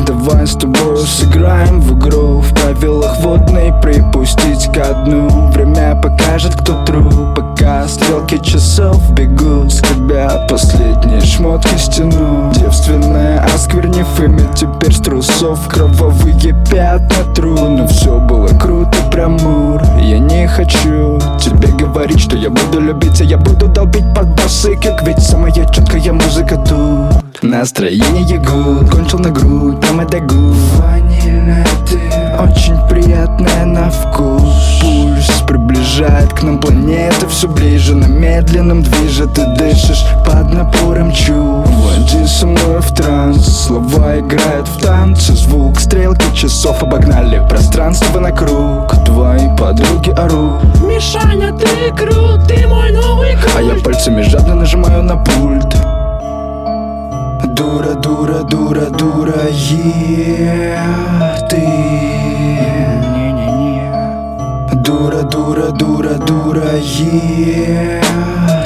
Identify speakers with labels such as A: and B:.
A: Давай с тобой сыграем в игру, в правилах водной припустить ко дну. Время покажет, кто true, пока стрелки часов бегут. С тебя последние шмотки стяну. Девственная, осквернив имя, теперь с трусов кровавые пятна тру. Но все было круто, прям мур. Я не хочу тебе говорить, что я буду любить, а я буду долбить под басы, как ведь самая четкая музыка тут. Настроение гуд, кончил на грудь, там и догу. Ванильная ты, очень приятная на вкус. Пульс приближает к нам планеты все ближе, на медленном движе ты дышишь под напором чувств. Войди со мной в транс, слова играют в танце. Звук стрелки часов обогнали пространство на круг. Твои подруги орут:
B: Мишаня, ты крут, ты мой новый культ.
A: А я пальцами жадно нажимаю на пульт. Дура, дура, дура, дура, ты. Дура, дура, дура, дура,